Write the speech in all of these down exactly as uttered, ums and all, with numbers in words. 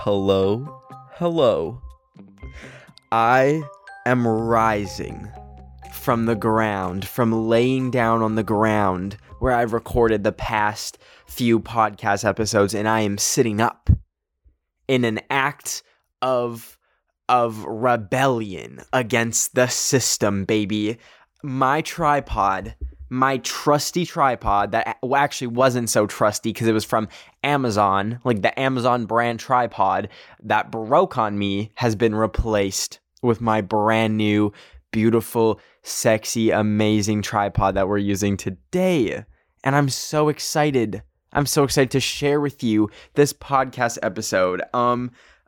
Hello, hello. I am rising from the ground, from laying down on the ground where I've recorded the past few podcast episodes, and I am sitting up in an act of of rebellion against the system, baby. My tripod, my trusty tripod that actually wasn't so trusty because it was from Amazon, like the Amazon brand tripod that broke on me, has been replaced with my brand new, beautiful, sexy, amazing tripod that we're using today. And I'm so excited. I'm so excited to share with you this podcast episode. Um,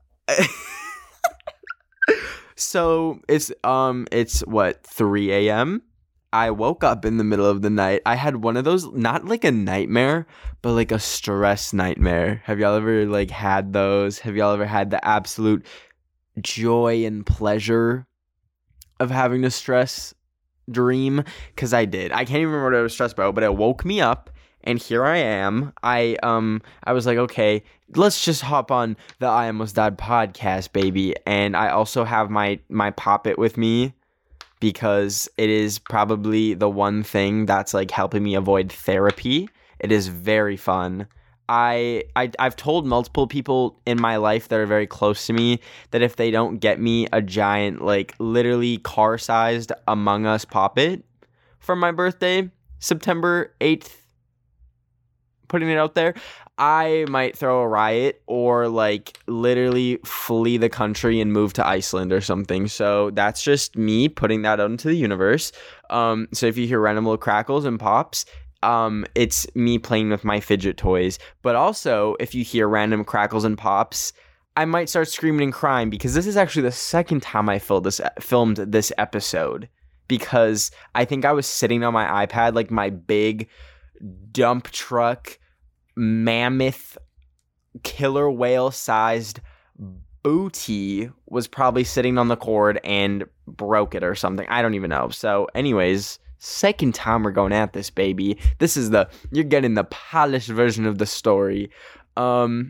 so it's, um, it's what, three a.m.? I woke up in the middle of the night. I had one of those, not like a nightmare, but like a stress nightmare. Have y'all ever like had those? Have y'all ever had the absolute joy and pleasure of having a stress dream? Because I did. I can't even remember what I was stressed about, but it woke me up, and here I am. I um I was like, okay, let's just hop on the I Almost Died podcast, baby. And I also have my my Poppet with me, because it is probably the one thing that's like helping me avoid therapy. It is very fun. I, I, I've told multiple people in my life that are very close to me that if they don't get me a giant, like literally car-sized Among Us Poppet for my birthday, September eighth, putting it out there, I might throw a riot or like literally flee the country and move to Iceland or something. So that's just me putting that out into the universe. Um, so if you hear random little crackles and pops, um, it's me playing with my fidget toys. But also, if you hear random crackles and pops, I might start screaming and crying, because this is actually the second time I filmed this filmed this episode. Because I think I was sitting on my iPad, like my big dump truck mammoth killer whale sized booty was probably sitting on the cord and broke it or something. I don't even know. So anyways, second time we're going at this, baby. This is the, you're getting the polished version of the story. Um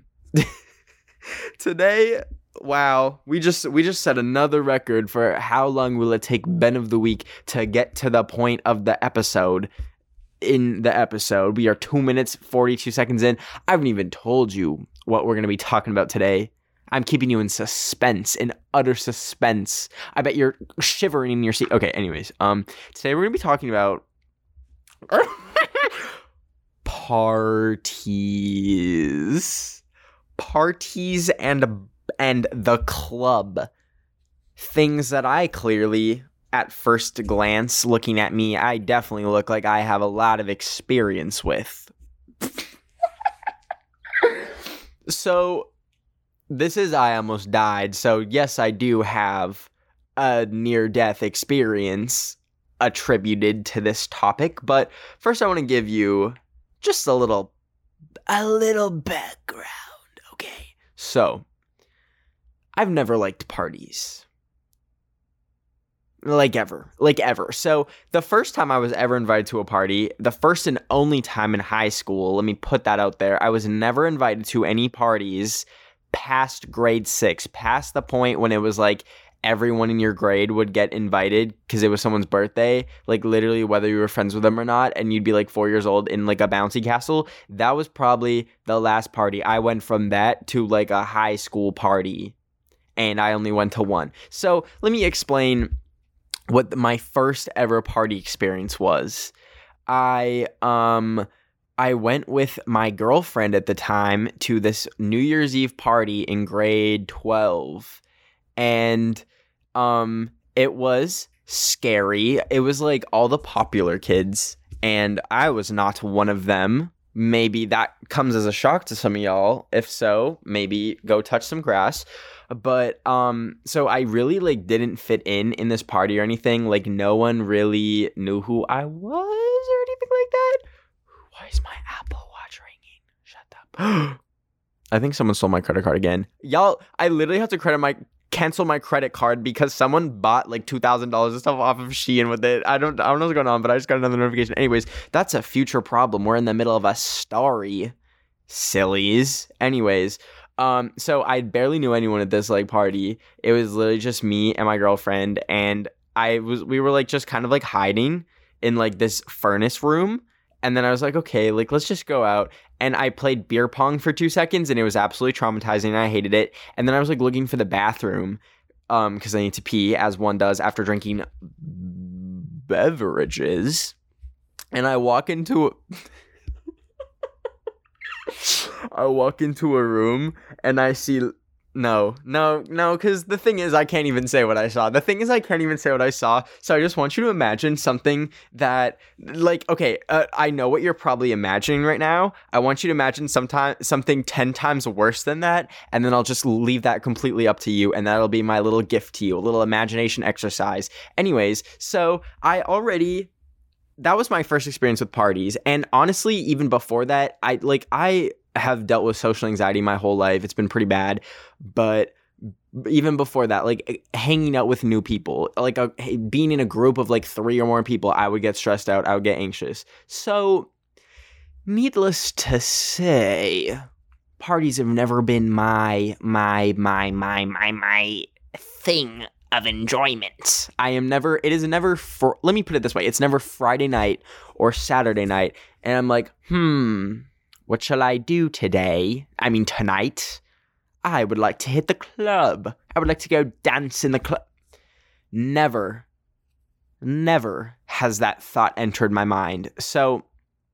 today, wow, we just we just set another record for how long will it take Ben of the Week to get to the point of the episode. In the episode, we are two minutes, forty-two seconds in. I haven't even told you what we're going to be talking about today. I'm keeping you in suspense, in utter suspense. I bet you're shivering in your seat. Okay, anyways, um, today we're going to be talking about parties. Parties and, and the club. Things that I clearly, at first glance, looking at me, I definitely look like I have a lot of experience with. So, this is I Almost Died, so yes, I do have a near-death experience attributed to this topic, but first I want to give you just a little, a little background, okay? So, I've never liked parties. Like ever. Like ever. So the first time I was ever invited to a party, the first and only time in high school, let me put that out there, I was never invited to any parties past grade six, past the point when it was like everyone in your grade would get invited because it was someone's birthday, like literally whether you were friends with them or not, and you'd be like four years old in like a bouncy castle. That was probably the last party. I went from that to like a high school party, and I only went to one. So let me explain what my first ever party experience was. I um I went with my girlfriend at the time to this New Year's Eve party in grade twelve, and um it was scary. It was like all the popular kids, and I was not one of them. Maybe that comes as a shock to some of y'all. If so, maybe go touch some grass. But, um, so I really, like, didn't fit in in this party or anything. Like, no one really knew who I was or anything like that. Why is my Apple Watch ringing? Shut up. I think someone stole my credit card again. Y'all, I literally have to credit my, cancel my credit card because someone bought, like, two thousand dollars of stuff off of Shein with it. I don't, I don't know what's going on, but I just got another notification. Anyways, that's a future problem. We're in the middle of a story. Sillies. Anyways, Um, so I barely knew anyone at this like party. It was literally just me and my girlfriend, and I was we were like just kind of like hiding in like this furnace room. And then I was like, okay, like let's just go out. And I played beer pong for two seconds, and it was absolutely traumatizing, and I hated it. And then I was like looking for the bathroom, um, because I need to pee, as one does after drinking beverages. And I walk into a I walk into a room and I see no, no, no, because the thing is I can't even say what I saw. The thing is I can't even say what I saw. So I just want you to imagine something that, like, okay, uh, I know what you're probably imagining right now. I want you to imagine sometime, something ten times worse than that, and then I'll just leave that completely up to you, and that'll be my little gift to you, a little imagination exercise. Anyways, so I already... that was my first experience with parties. And honestly, even before that, I like I have dealt with social anxiety my whole life. It's been pretty bad. But even before that, like hanging out with new people, like a, being in a group of like three or more people, I would get stressed out. I would get anxious. So needless to say, parties have never been my, my, my, my, my, my thing of enjoyment. I am never, it is never, for, let me put it this way, it's never Friday night or Saturday night, and I'm like, hmm, what shall I do today? I mean, tonight? I would like to hit the club. I would like to go dance in the club. Never, never has that thought entered my mind. So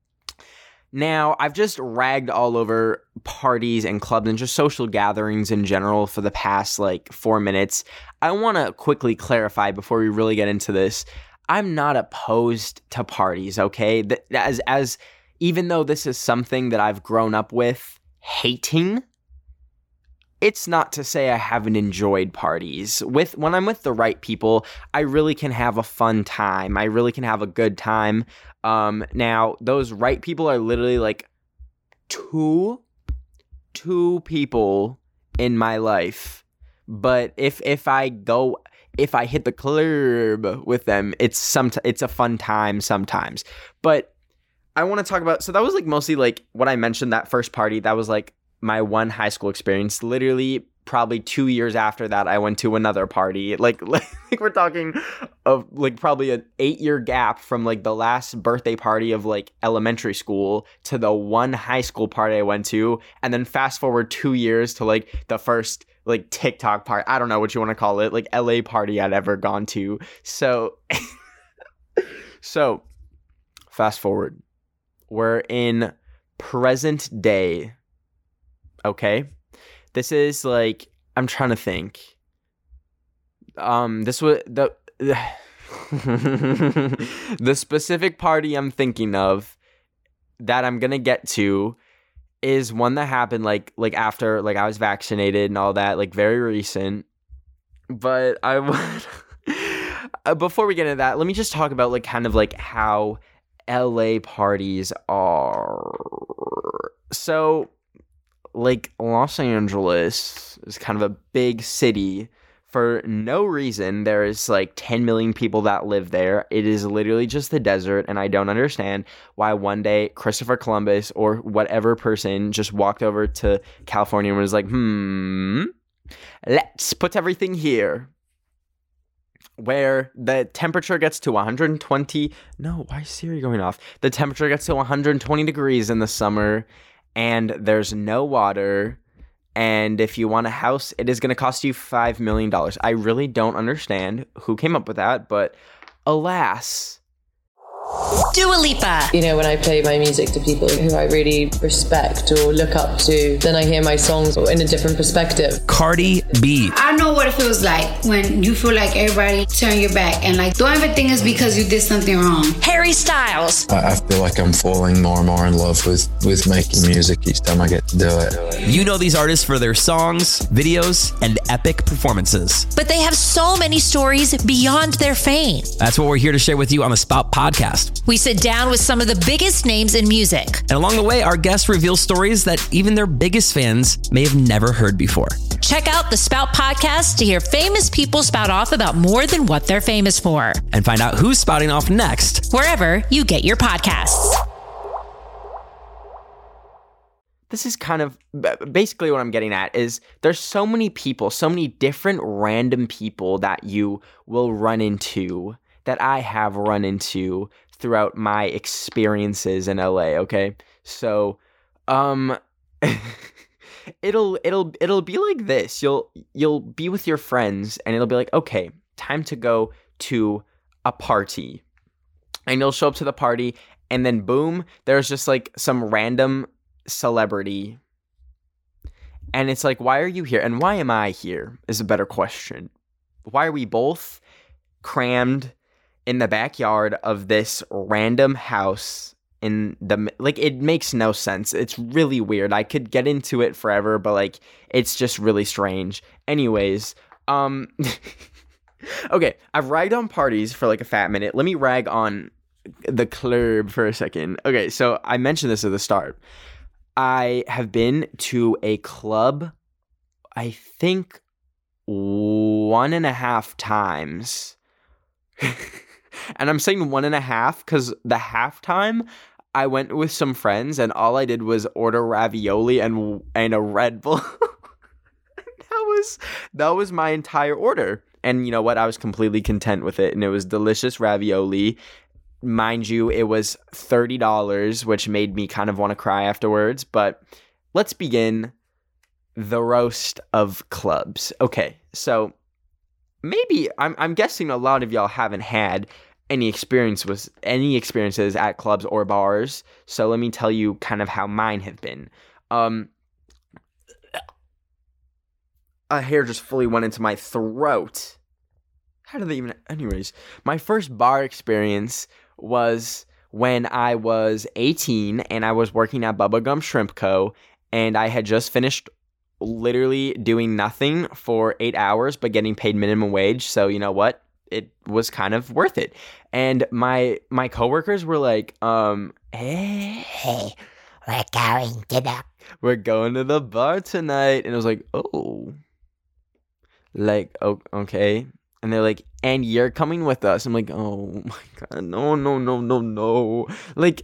now, I've just ragged all over parties and clubs and just social gatherings in general for the past, like, four minutes. I want to quickly clarify before we really get into this. I'm not opposed to parties, okay? As, as even though this is something that I've grown up with hating, it's not to say I haven't enjoyed parties. With when I'm with the right people, I really can have a fun time. I really can have a good time. Um, now, those right people are literally like two, two people in my life. But if if I go, if I hit the club with them, it's some it's a fun time sometimes. But I want to talk about, so that was like mostly like what I mentioned, that first party. That was like my one high school experience. Literally probably two years after that, I went to another party. Like, like we're talking of like probably an eight year gap from like the last birthday party of like elementary school to the one high school party I went to. And then fast forward two years to like the first like TikTok party. I don't know what you want to call it. Like L A party I'd ever gone to. So, so fast forward. We're in present day. Okay, this is like, I'm trying to think. Um, this was the the specific party I'm thinking of that I'm gonna get to is one that happened like like after like I was vaccinated and all that, like very recent. But I would before we get into that, let me just talk about like kind of like how L A parties are. So, like, Los Angeles is kind of a big city. For no reason, there's like ten million people that live there. It is literally just the desert, and I don't understand why one day Christopher Columbus or whatever person just walked over to California and was like, hmm, let's put everything here. Where the temperature gets to one hundred twenty. No, why is Siri going off? The temperature gets to one hundred twenty degrees in the summer, and there's no water. And if you want a house, it is going to cost you five million dollars. I really don't understand who came up with that, but alas. Dua Lipa. You know, when I play my music to people who I really respect or look up to, then I hear my songs in a different perspective. Cardi B. I know what it feels like when you feel like everybody turn your back and like don't ever think it's because you did something wrong. Harry Styles. I feel like I'm falling more and more in love with, with making music each time I get to do it. You know these artists for their songs, videos, and epic performances. But they have so many stories beyond their fame. That's what we're here to share with you on the Spout Podcast. We sit down with some of the biggest names in music. And along the way, our guests reveal stories that even their biggest fans may have never heard before. Check out the Spout Podcast to hear famous people spout off about more than what they're famous for. And find out who's spouting off next, wherever you get your podcasts. this is kind of basically what I'm getting at is there's so many people, so many different random people that you will run into, that I have run into throughout my experiences in L A, okay? So, um it'll it'll it'll be like this. You'll you'll be with your friends and it'll be like, "Okay, time to go to a party." And you'll show up to the party and then boom, there's just like some random celebrity. And it's like, why are you here? And why am I here is a better question. Why are we both crammed in the backyard of this random house in the, like, it makes no sense. It's really weird. I could get into it forever, but like, it's just really strange. Anyways, um, okay, I've ragged on parties for like a fat minute. Let me rag on the club for a second. Okay, so I mentioned this at the start. I have been to a club, I think, one and a half times. And I'm saying one and a half because the half time I went with some friends and all I did was order ravioli and and a Red Bull. that was that was my entire order. And you know what? I was completely content with it. And it was delicious ravioli. Mind you, it was thirty dollars, which made me kind of want to cry afterwards. But let's begin the roast of clubs. Okay, so maybe I'm I'm guessing a lot of y'all haven't had any experience with any experiences at clubs or bars. So let me tell you kind of how mine have been. Um, a hair just fully went into my throat. How did they even? Anyways, my first bar experience was when I was eighteen and I was working at Bubba Gum Shrimp Co. and I had just finished literally doing nothing for eight hours but getting paid minimum wage. So you know what? It was kind of worth it. And my my coworkers were like, um, hey, hey, we're going to the we're going to the bar tonight. And I was like, oh, like, oh, okay. And they're like, and you're coming with us. I'm like, oh my God, no, no, no, no, no. Like,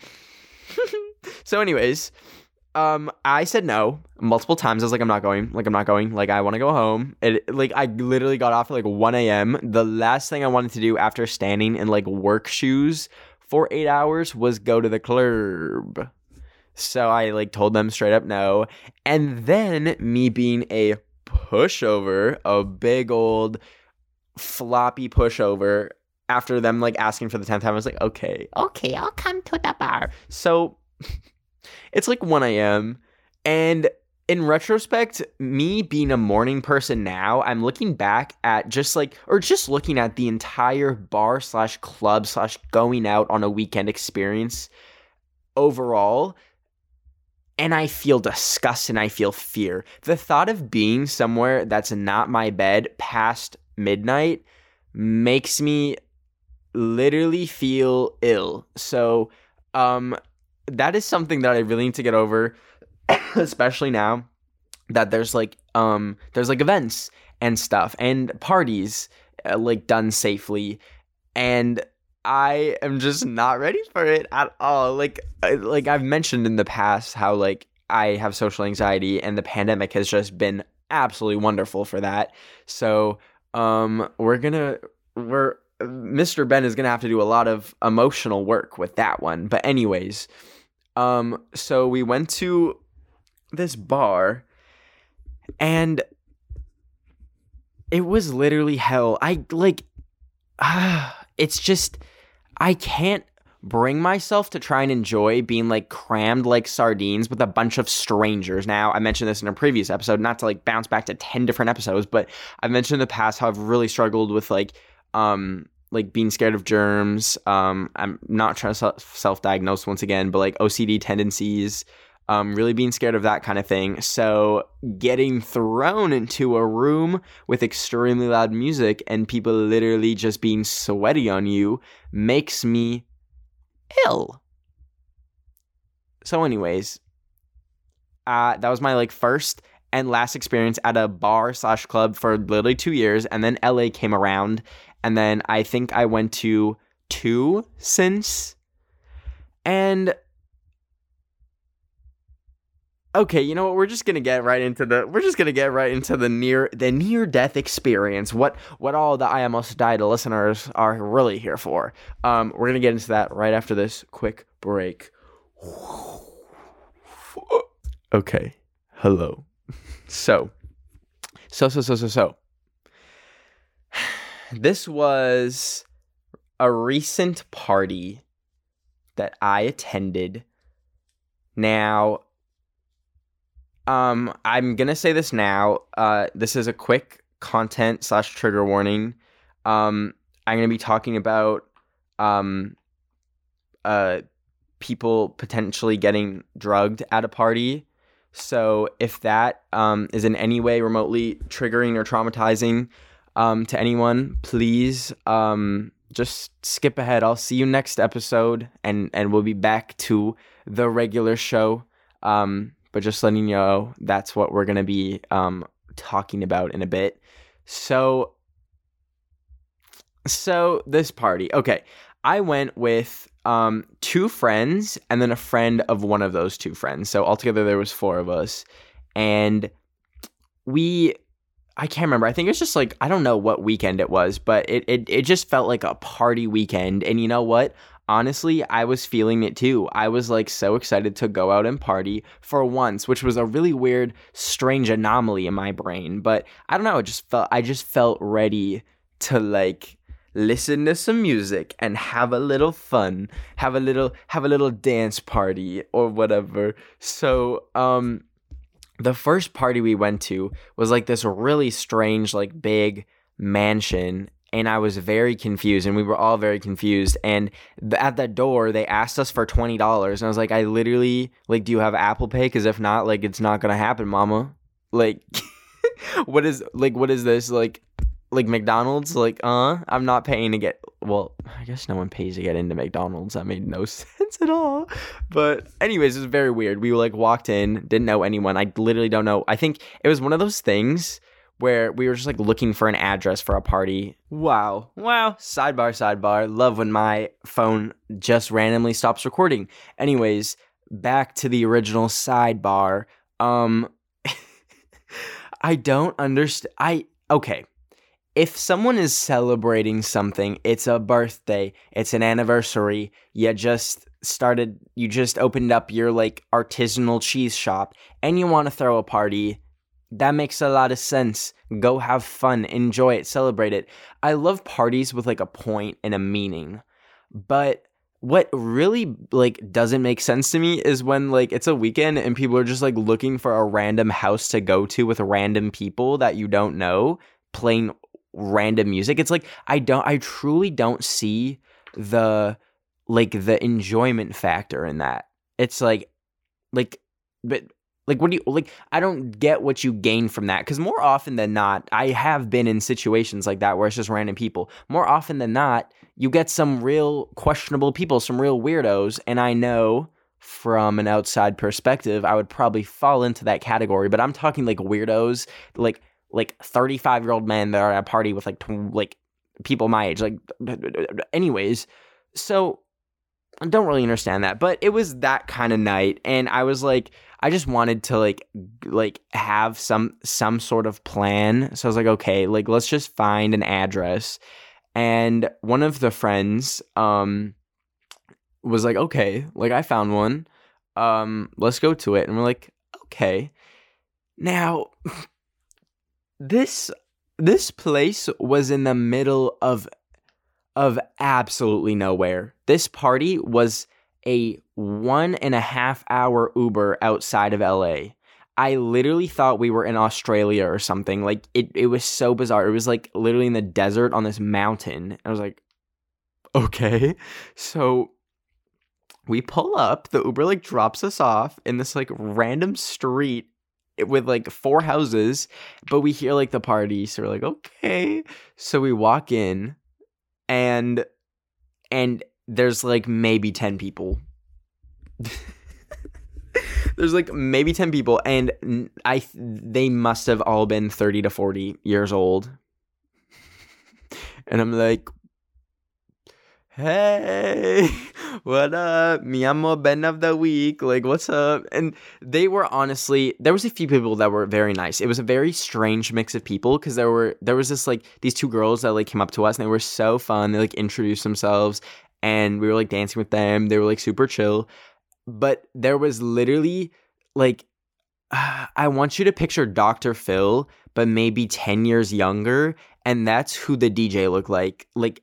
so anyways, um, I said no multiple times. I was like, I'm not going. Like, I'm not going. Like, I want to go home. It, like, I literally got off at like one a.m. The last thing I wanted to do after standing in like work shoes for eight hours was go to the club. So I like told them straight up no. And then me being a pushover, a big old floppy pushover, after them like asking for the tenth time, I was like, okay, okay, I'll come to the bar. So it's like one a.m. and in retrospect, me being a morning person now, I'm looking back at just like, or just looking at the entire bar slash club slash going out on a weekend experience overall, and I feel disgust and I feel fear. The thought of being somewhere that's not my bed past midnight makes me literally feel ill. So, um, that is something that I really need to get over, especially now that there's like, um, there's like events and stuff and parties, uh, like done safely. And I am just not ready for it at all. Like, like I've mentioned in the past how like I have social anxiety and the pandemic has just been absolutely wonderful for that. So, um, we're gonna, we're, Mister Ben is gonna have to do a lot of emotional work with that one. But anyways, um, so we went to this bar and it was literally hell. I like, ah, it's just, I can't bring myself to try and enjoy being like crammed like sardines with a bunch of strangers. Now, I mentioned this in a previous episode, not to like bounce back to ten different episodes, but I've mentioned in the past how I've really struggled with like, um, like being scared of germs. Um, I'm not trying to self-diagnose once again, but like O C D tendencies, um, really being scared of that kind of thing. So getting thrown into a room with extremely loud music and people literally just being sweaty on you makes me ill. So anyways, uh, that was my like first and last experience at a bar slash club for literally two years. And then L A came around. And then I think I went to two since. And Okay, you know what? We're just gonna get right into the. We're just gonna get right into the near the near death experience. What what all the I Almost Died listeners are really here for. Um, we're gonna get into that right after this quick break. Okay, hello. So, so so so so so. This was a recent party that I attended. Now. Um, I'm gonna say this now. Uh, this is a quick content slash trigger warning. Um, I'm gonna be talking about um, uh, people potentially getting drugged at a party. So if that um is in any way remotely triggering or traumatizing um to anyone, please um just skip ahead. I'll see you next episode, and and we'll be back to the regular show. Um. But just letting you know, that's what we're going to be um, talking about in a bit. So, so this party. Okay, I went with um, two friends and then a friend of one of those two friends. So altogether there was four of us. And we, I can't remember. I think it was just like, I don't know what weekend it was, but it, it, it just felt like a party weekend. And you know what? Honestly, I was feeling it too. I was like so excited to go out and party for once, which was a really weird, strange anomaly in my brain. But I don't know, it just felt I just felt ready to like listen to some music and have a little fun, have a little have a little dance party or whatever. So, um the first party we went to was like this really strange, like big mansion. And I was very confused, and we were all very confused. And th- at the door, they asked us for twenty dollars. And I was like, I literally, like, do you have Apple Pay? Because if not, like, it's not going to happen, mama. Like, what is, like, what is this? Like, like McDonald's? Like, uh, I'm not paying to get, well, I guess no one pays to get into McDonald's. That made no sense at all. But anyways, it was very weird. We, like, walked in, didn't know anyone. I literally don't know. I think it was one of those things where we were just like looking for an address for a party. Wow. Wow. Sidebar, sidebar. Love when my phone just randomly stops recording. Anyways, back to the original sidebar. Um, I don't understand. I, okay. If someone is celebrating something, it's a birthday, it's an anniversary, you just started, you just opened up your like artisanal cheese shop and you want to throw a party, that makes a lot of sense. Go have fun, enjoy it, celebrate it. I love parties with like a point and a meaning. But what really like doesn't make sense to me is when like it's a weekend and people are just like looking for a random house to go to with random people that you don't know playing random music. It's like I don't I truly don't see the like the enjoyment factor in that. It's like like but Like, what do you, like, I don't get what you gain from that. Because more often than not, I have been in situations like that where it's just random people. More often than not, you get some real questionable people, some real weirdos. And I know from an outside perspective, I would probably fall into that category. But I'm talking like weirdos, like, like thirty-five year old men that are at a party with like, tw- like people my age. Like, anyways, so I don't really understand that. But it was that kind of night. And I was like, I just wanted to like like have some some sort of plan. So I was like, okay, like let's just find an address. And one of the friends um was like, okay, like I found one. Um, let's go to it. And we're like, okay. Now this this place was in the middle of of absolutely nowhere. This party was a one and a half hour Uber outside of L A. I literally thought we were in Australia or something. Like it, it was so bizarre. It was like literally in the desert on this mountain. I was like, okay. So we pull up, the Uber like drops us off in this like random street with like four houses, but we hear like the party. So we're like, okay. So we walk in and, and there's like maybe ten people. There's like maybe ten people, and I they must have all been thirty to forty years old. And I'm like, hey, What up? Mi amo Ben of the week. Like, what's up? And they were honestly, there was a few people that were very nice. It was a very strange mix of people because there were, there was this like, these two girls that like came up to us and they were so fun. They like introduced themselves and we were like dancing with them. They were like super chill. But there was literally like, uh, I want you to picture Doctor Phil, but maybe ten years younger. And that's who the D J looked like. Like,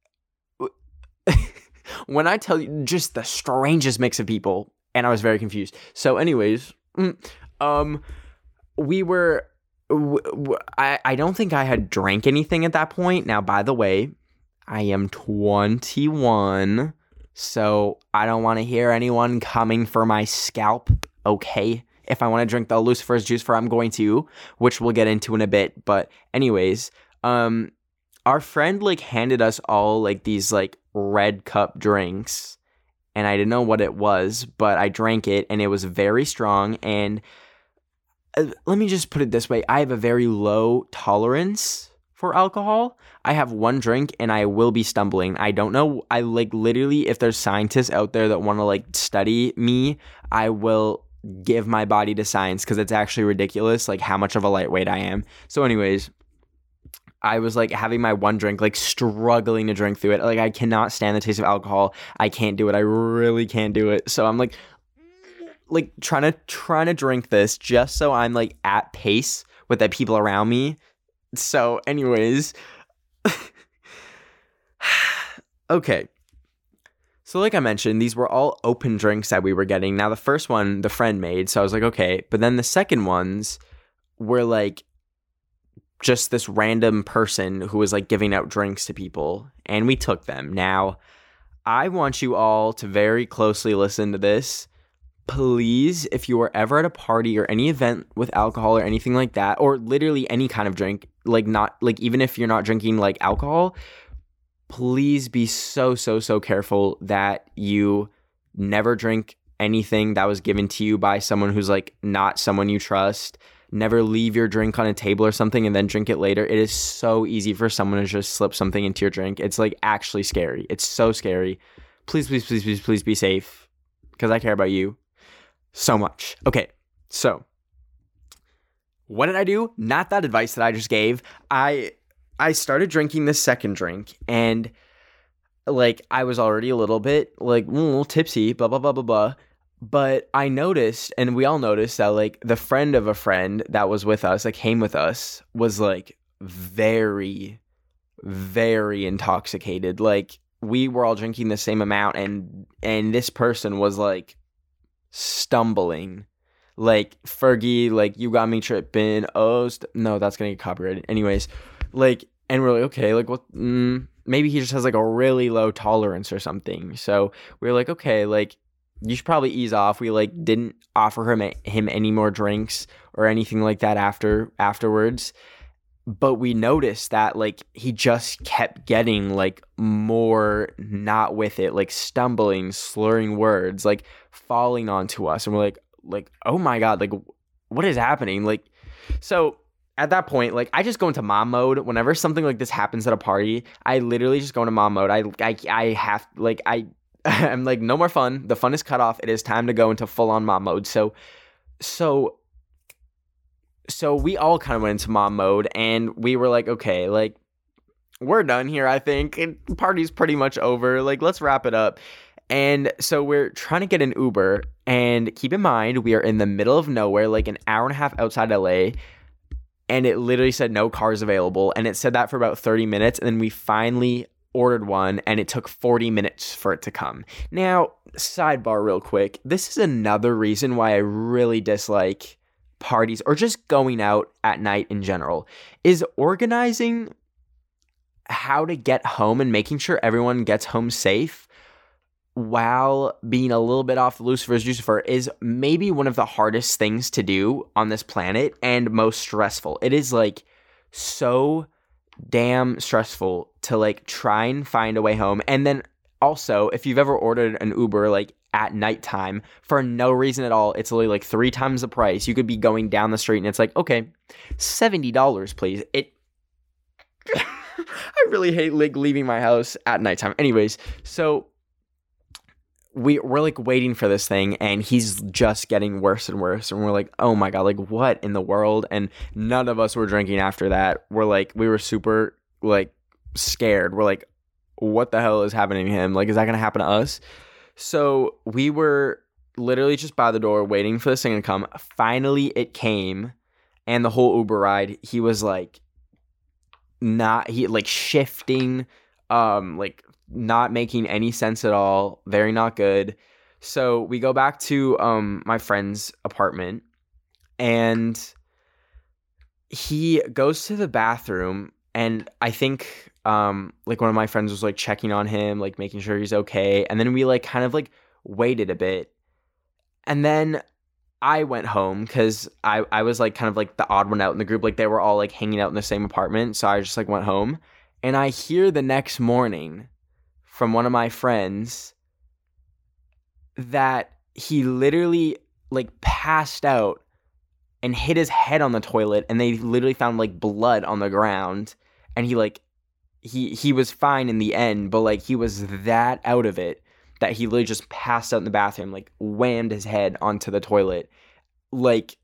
when I tell you, just the strangest mix of people, and I was very confused. So anyways, um, we were, w- w- I, I don't think I had drank anything at that point. Now, by the way, I am twenty-one, so I don't want to hear anyone coming for my scalp, okay? If I want to drink the Lucifer's juice for, I'm going to, which we'll get into in a bit. But anyways, um, our friend, like, handed us all, like, these, like, red cup drinks, and I didn't know what it was, but I drank it, and it was very strong, and uh, let me just put it this way. I have a very low tolerance for alcohol. I have one drink, and I will be stumbling. I don't know. I, like, literally, if there's scientists out there that want to, like, study me, I will give my body to science, because it's actually ridiculous, like, how much of a lightweight I am. So anyways, I was like having my one drink, like struggling to drink through it. Like, I cannot stand the taste of alcohol. I can't do it. I really can't do it. So I'm like, like trying to trying to drink this just so I'm like at pace with the people around me. So, anyways, okay. So, like I mentioned, these were all open drinks that we were getting. Now, the first one, the friend made. So I was like, okay. But then the second ones were like just this random person who was like giving out drinks to people, and we took them. Now, I want you all to very closely listen to this. Please, if you are ever at a party or any event with alcohol or anything like that, or literally any kind of drink, like not like even if you're not drinking like alcohol, please be so, so, so careful that you never drink anything that was given to you by someone who's like not someone you trust. Never leave your drink on a table or something and then drink it later. It is so easy for someone to just slip something into your drink. It's like actually scary. It's so scary. Please, please, please, please, please be safe, because I care about you so much. Okay, so what did I do? Not that advice that I just gave. I I started drinking this second drink, and like I was already a little bit like a little tipsy, blah, blah, blah, blah, blah. But I noticed, and we all noticed, that like the friend of a friend that was with us, that came with us, was like very, very intoxicated. Like we were all drinking the same amount, and and this person was like stumbling. Like, Fergie, like, you got me tripping. Oh, st- no, that's gonna get copyrighted. Anyways, like, and we're like, okay, like, what? Mm, maybe he just has like a really low tolerance or something. So we were like, okay, like, you should probably ease off. We like didn't offer him him any more drinks or anything like that after afterwards. But we noticed that like he just kept getting like more not with it, like stumbling, slurring words, like falling onto us, and we're like, like, oh my God, like what is happening? Like, so at that point, like I just go into mom mode. Whenever something like this happens at a party, I literally just go into mom mode. I I I have like I. I'm like, no more fun. The fun is cut off. It is time to go into full-on mom mode. So, so, so we all kind of went into mom mode, and we were like, okay, like, we're done here, I think. And the party's pretty much over. Like, let's wrap it up. And so we're trying to get an Uber, and keep in mind, we are in the middle of nowhere, like an hour and a half outside L A, and it literally said no cars available, and it said that for about thirty minutes, and then we finally ordered one, and it took forty minutes for it to come. Now, sidebar real quick, this is another reason why I really dislike parties or just going out at night in general, is organizing how to get home and making sure everyone gets home safe while being a little bit off the Lucifer's Jucifer is maybe one of the hardest things to do on this planet and most stressful. It is like so damn stressful to like try and find a way home. And then also, if you've ever ordered an Uber like at nighttime for no reason at all, it's literally like three times the price. You could be going down the street and it's like, okay, seventy dollars please. It I really hate like leaving my house at nighttime. Anyways, so we we're like waiting for this thing, and he's just getting worse and worse, and we're like, oh my god, like what in the world? And none of us were drinking after that. We're like, we were super like scared. We're like, what the hell is happening to him? Like, is that gonna happen to us? So we were literally just by the door waiting for this thing to come. Finally it came, and the whole Uber ride, he was like not he like shifting, um like not making any sense at all, very not good. So we go back to um my friend's apartment, and he goes to the bathroom, and I think um like one of my friends was like checking on him, like making sure he's okay, and then we like kind of like waited a bit, and then I went home because I, I was like kind of like the odd one out in the group. Like they were all like hanging out in the same apartment, so I just like went home, and I hear the next morning from one of my friends that he literally like passed out and hit his head on the toilet, and they literally found like blood on the ground, and he like he he was fine in the end, but like he was that out of it that he literally just passed out in the bathroom, like whammed his head onto the toilet. Like,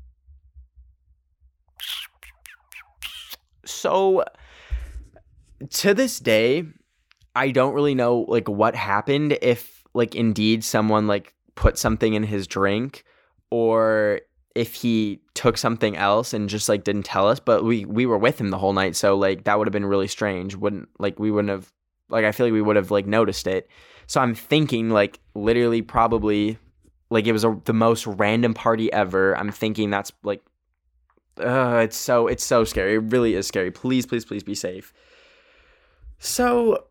so to this day, I don't really know like what happened, if like indeed someone like put something in his drink, or if he took something else and just like didn't tell us, but we we were with him the whole night, so like that would have been really strange. Wouldn't like we wouldn't have like I feel like we would have like noticed it. So I'm thinking like literally probably like it was a, the most random party ever. I'm thinking that's like uh it's so it's so scary. It really is scary. Please please please be safe. So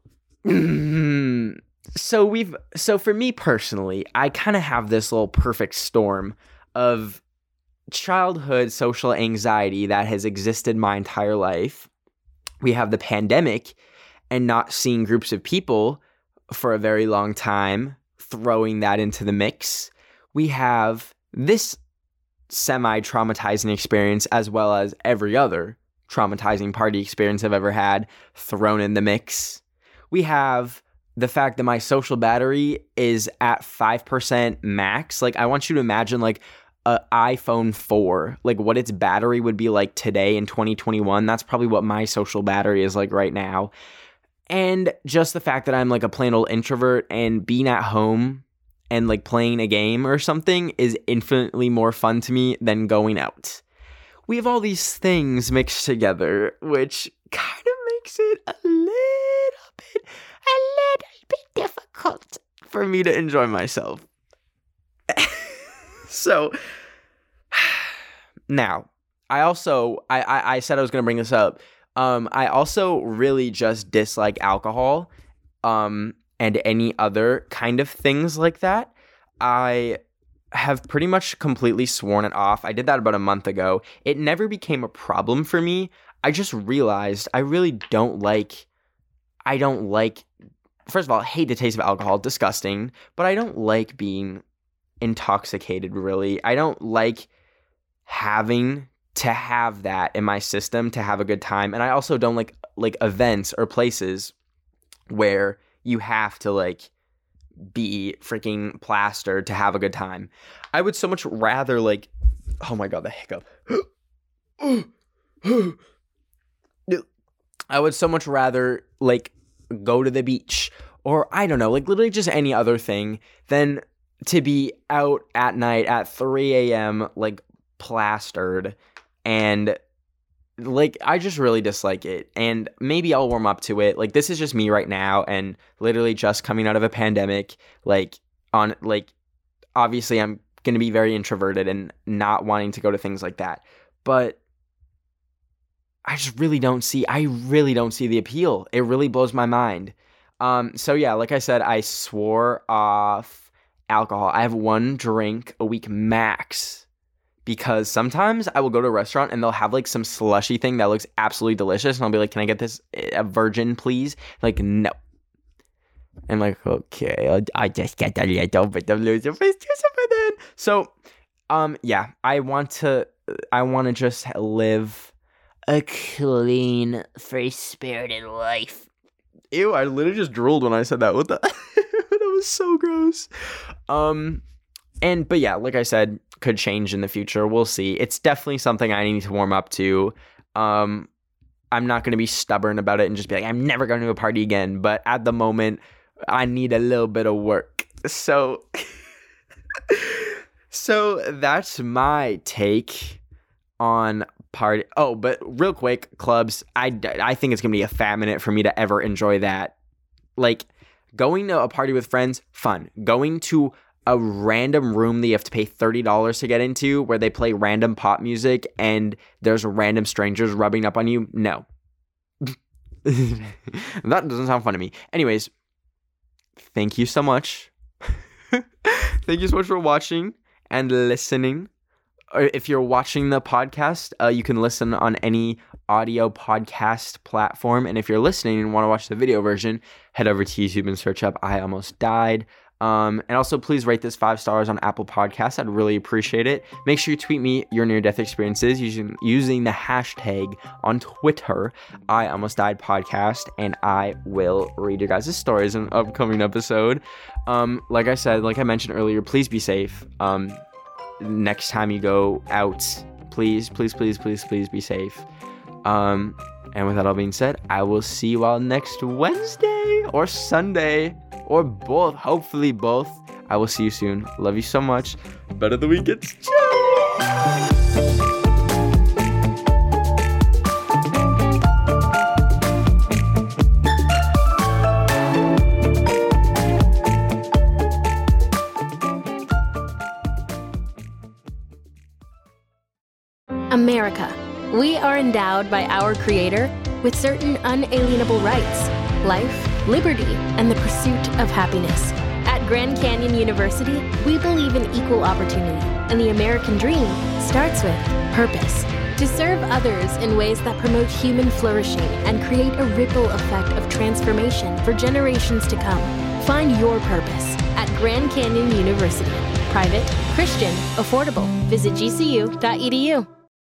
so we've so for me personally, I kind of have this little perfect storm of childhood social anxiety that has existed my entire life. We have the pandemic and not seeing groups of people for a very long time, throwing that into the mix. We have this semi-traumatizing experience, as well as every other traumatizing party experience I've ever had, thrown in the mix. We have the fact that my social battery is at five percent max. Like, I want you to imagine like an iPhone four, like what its battery would be like today in twenty twenty-one. That's probably what my social battery is like right now. And just the fact that I'm like a plain old introvert, and being at home and like playing a game or something is infinitely more fun to me than going out. We have all these things mixed together, which kind of makes it a little bit, a little bit difficult for me to enjoy myself. So now, I also, I, I, I said I was going to bring this up. Um, I also really just dislike alcohol, um, and any other kind of things like that. I have pretty much completely sworn it off. I did that about a month ago. It never became a problem for me. I just realized I really don't like, I don't like, first of all, I hate the taste of alcohol, disgusting, but I don't like being intoxicated, really. I don't like having to have that in my system to have a good time. And I also don't like like events or places where you have to like be freaking plastered to have a good time. I would so much rather like, oh my god, the hiccup. I would so much rather like go to the beach, or I don't know, like literally just any other thing, than to be out at night at three a.m. like plastered. And like, I just really dislike it, and maybe I'll warm up to it. Like, this is just me right now, and literally just coming out of a pandemic, like, on, like, obviously I'm going to be very introverted and not wanting to go to things like that, but I just really don't see, I really don't see the appeal. It really blows my mind. Um, so yeah, like I said, I swore off alcohol. I have one drink a week max, because sometimes I will go to a restaurant and they'll have like some slushy thing that looks absolutely delicious, and I'll be like, can I get this a virgin, please? Like, no. I'm like, okay, I just get a little bit of Lucifer's Lucifer then. So, um, yeah, I want to, I want to just live a clean, free-spirited life. Ew, I literally just drooled when I said that. What the? That was so gross. Um, and, but yeah, like I said, could change in the future. We'll see. It's definitely something I need to warm up to. Um, I'm not going to be stubborn about it and just be like, I'm never going to a party again. But at the moment, I need a little bit of work. So, so that's my take on party. Oh, but real quick, clubs, I, I think it's going to be a fat minute for me to ever enjoy that. Like, going to a party with friends, fun. Going to a random room that you have to pay thirty dollars to get into where they play random pop music and there's random strangers rubbing up on you, no. That doesn't sound fun to me. Anyways, thank you so much. Thank you so much for watching and listening. If you're watching the podcast, uh, you can listen on any audio podcast platform. And if you're listening and want to watch the video version, head over to YouTube and search up I Almost Died. Um, and also, please rate this five stars on Apple Podcasts. I'd really appreciate it. Make sure you tweet me your near-death experiences using using the hashtag on Twitter, I Almost Died Podcast, and I will read your guys' stories in an upcoming episode. Um, like I said, like I mentioned earlier, please be safe. Um, next time you go out, please, please, please, please, please be safe. Um, and with that all being said, I will see you all next Wednesday or Sunday or both. Hopefully both. I will see you soon. Love you so much. Better the week gets. America. We are endowed by our Creator with certain unalienable rights: life, liberty, and the pursuit of happiness. At Grand Canyon University, we believe in equal opportunity, and the American dream starts with purpose. To serve others in ways that promote human flourishing and create a ripple effect of transformation for generations to come. Find your purpose at Grand Canyon University. Private, Christian, affordable. Visit G C U dot E D U.